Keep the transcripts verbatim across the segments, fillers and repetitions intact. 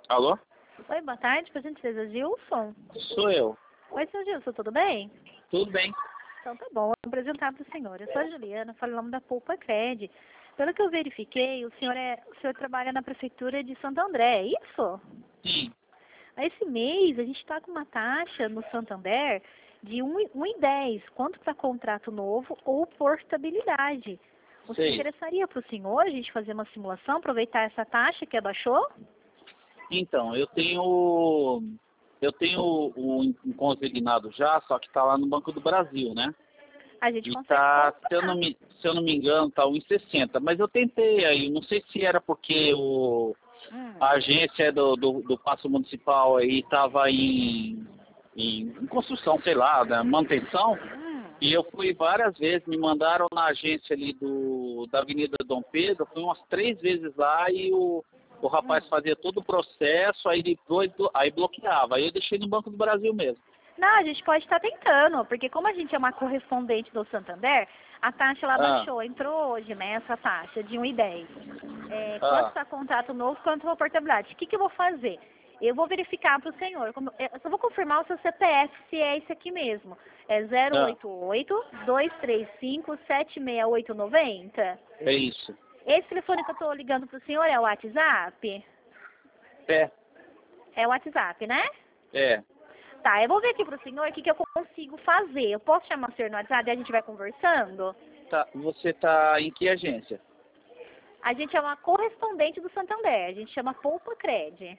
Alô? Oi, boa tarde, por gentileza, Gilson? Sou eu. Oi, seu Gilson, tudo bem? Tudo bem? Então tá bom, vou apresentar para o senhor. Eu sou a Juliana, falo em nome da Poupa Cred. Pelo que eu verifiquei, o senhor, é, o senhor trabalha na prefeitura de Santo André, é isso? Sim. Esse mês a gente está com uma taxa no Santander de um e dez, quanto para contrato novo ou portabilidade. Você Sei. interessaria para o senhor a gente fazer uma simulação, aproveitar essa taxa que abaixou? Então, eu tenho eu tenho um um consignado já, só que está lá no Banco do Brasil, né? A gente E consegue tá, se eu comprar. não me, se eu não me engano, tá um e sessenta. Mas eu tentei aí, não sei se era porque o, Hum. a agência do, do, do Paço Municipal aí estava em, em, em construção, sei lá, da manutenção. Hum. E eu fui várias vezes, me mandaram na agência ali do, da Avenida Dom Pedro, fui umas três vezes lá e o, o rapaz fazia todo o processo, aí depois do- aí bloqueava. Aí eu deixei no Banco do Brasil mesmo. Não, a gente pode estar tentando, porque como a gente é uma correspondente do Santander, a taxa lá Ah, baixou, entrou hoje, né, essa taxa de um e dez. É, quanto ah, para contrato novo, quanto para portabilidade. O que, que eu vou fazer? Eu vou verificar para o senhor, como- eu só vou confirmar o seu C P F, se é esse aqui mesmo. É zero ah, oito oito, dois três cinco, sete seis oito nove zero. é isso. Esse telefone que eu estou ligando para o senhor é o WhatsApp? É, É o WhatsApp, né? é. Tá, eu vou ver aqui pro senhor o que, que eu consigo fazer. Eu posso chamar o senhor no WhatsApp e a gente vai conversando? Tá, você tá em que agência? A gente é uma correspondente do Santander, a gente chama Poupa Cred.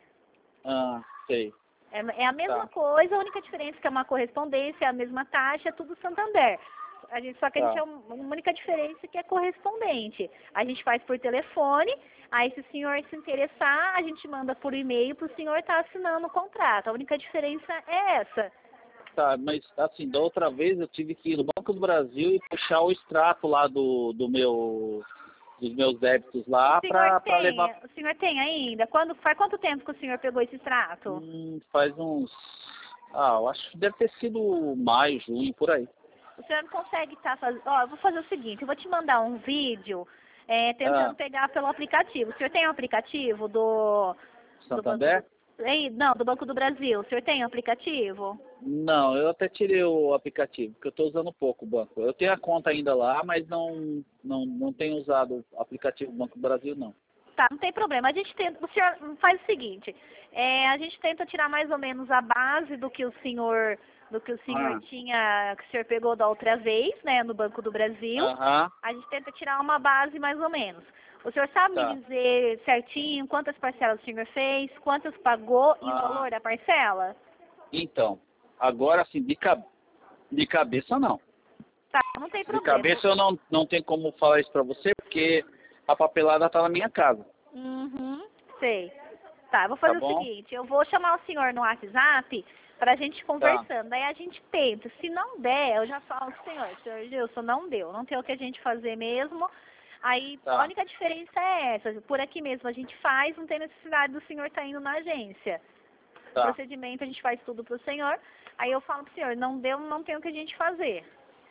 Ah, sei. É, é a mesma Tá, coisa, a única diferença é que é uma correspondência, é a mesma taxa, é tudo Santander. A gente, só que a gente tá. é um- uma única diferença que é correspondente. A gente faz por telefone, aí se o senhor se interessar, a gente manda por e-mail para o senhor estar assinando o contrato. A única diferença é essa. Tá, mas assim, da outra vez eu tive que ir no Banco do Brasil e puxar o extrato lá do, do meu, dos meus débitos O lá senhor pra, pra tem, levar. o senhor tem ainda? Quando, faz quanto tempo que o senhor pegou esse extrato? Hum, faz uns. Ah, eu acho que deve ter sido maio, junho, por aí. O senhor não consegue estar fazendo... Ó, eu vou fazer o seguinte, eu vou te mandar um vídeo é, tentando Ah, pegar pelo aplicativo. O senhor tem o aplicativo do, do Banco do... Santander? Ei, não, do Banco do Brasil. O senhor tem o aplicativo? Não, eu até tirei o aplicativo, porque eu estou usando pouco o banco. Eu tenho a conta ainda lá, mas não, não, não tenho usado o aplicativo do Banco do Brasil, não. Tá, não tem problema. A gente tenta, o senhor faz o seguinte, é, a gente tenta tirar mais ou menos a base do que o senhor, do que o senhor Ah, tinha, que o senhor pegou da outra vez, né, no Banco do Brasil. aham, A gente tenta tirar uma base mais ou menos. O senhor sabe me tá. dizer certinho quantas parcelas o senhor fez, quantas pagou e o Ah, valor da parcela? então, agora assim, de, ca- de cabeça não. Tá, não tem De problema. cabeça eu não, não tenho como falar isso pra você, porque a papelada tá na minha casa, Uhum, sei. Tá, eu vou tá fazer o bom? seguinte, eu vou chamar o senhor no WhatsApp pra gente Tá, conversando. Aí a gente tenta. Se não der, eu já falo pro senhor, senhor Gilson, não deu, não tem o que a gente fazer mesmo. Aí a tá, única diferença é essa, por aqui mesmo a gente faz, não tem necessidade do senhor estar indo na agência. O tá, procedimento a gente faz tudo pro senhor. Aí eu falo pro senhor, não deu, não tem o que a gente fazer.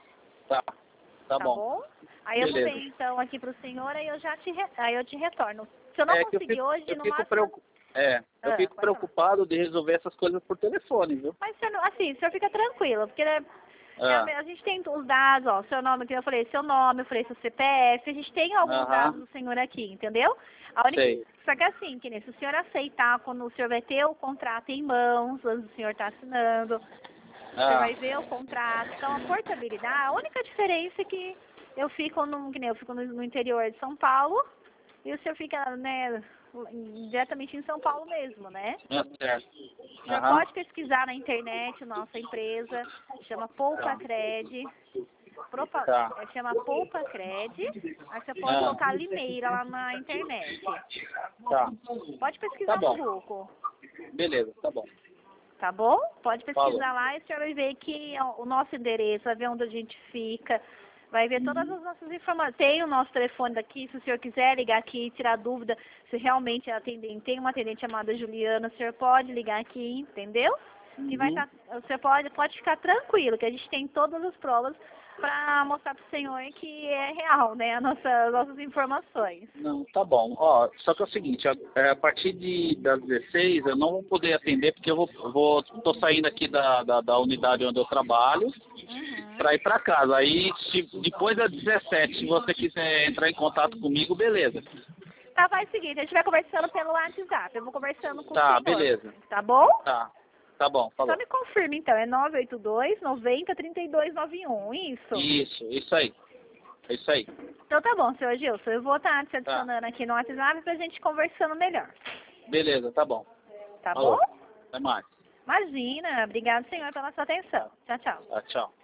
tá, tá Tá bom. bom? Aí eu vou ver Beleza. então aqui pro senhor, aí eu já te, re- aí eu te retorno. Se eu não É que eu conseguir fico, hoje, eu no fico máximo... preocu... é, eu Ah, fico pode falar. preocupado de resolver essas coisas por telefone, viu? Mas, você não- assim, o senhor fica tranquilo, porque né, é a, Ah, me- a gente tem os dados, ó, seu nome, que eu falei, seu nome, eu falei seu C P F, a gente tem alguns dados aham, do senhor aqui, entendeu? A única, sei. só que assim, que nem, se o senhor aceitar, quando o senhor vai ter o contrato em mãos, quando o senhor está assinando, o senhor Ah, vai ver o contrato, então a portabilidade, a única diferença é que eu fico no, que nem eu fico no, no interior de São Paulo, e o senhor fica, né, diretamente em São Paulo mesmo, né? é certo. O senhor Aham, pode pesquisar na internet, nossa empresa, chama Poupa tá, Cred, propa, tá. é, chama Poupa Cred, aí você pode Ah, colocar Limeira lá na internet. tá. Pode Tá pesquisar no bom. Google, Beleza, tá bom. tá bom? Pode Falou. pesquisar lá e o senhor vai ver que é o nosso endereço, vai ver onde a gente fica, vai ver todas Uhum. as nossas informações. Tem o nosso telefone daqui, se o senhor quiser ligar aqui e tirar dúvida se realmente é atendente, tem uma atendente chamada Juliana, o senhor pode ligar aqui, entendeu? Que vai Uhum. estar, você pode, pode ficar tranquilo, que a gente tem todas as provas para mostrar para o senhor que é real, né, as nossas, nossas informações. Não, tá bom. Ó, só que é o seguinte, a, é, a partir de, das dezesseis eu não vou poder atender porque eu vou, vou tô saindo aqui da, da, da unidade onde eu trabalho Uhum. para ir para casa. Aí, se, depois das dezessete, se você quiser entrar em contato comigo, beleza. Tá, faz o seguinte, a gente vai conversando pelo WhatsApp, eu vou conversando com o Tá, senhor. beleza. Tá bom? Tá, tá bom, falou. Só me confirma então, é nove oito dois, noventa, trinta e dois noventa e um, isso? Isso, isso aí. É isso aí. Então tá bom, senhor Gilson, eu vou estar te Tá. adicionando aqui no WhatsApp pra gente conversando melhor. Beleza, tá bom. Tá Falou. bom? Até mais. Imagina, obrigado senhor pela sua atenção. Tchau, tchau. Tá, tchau.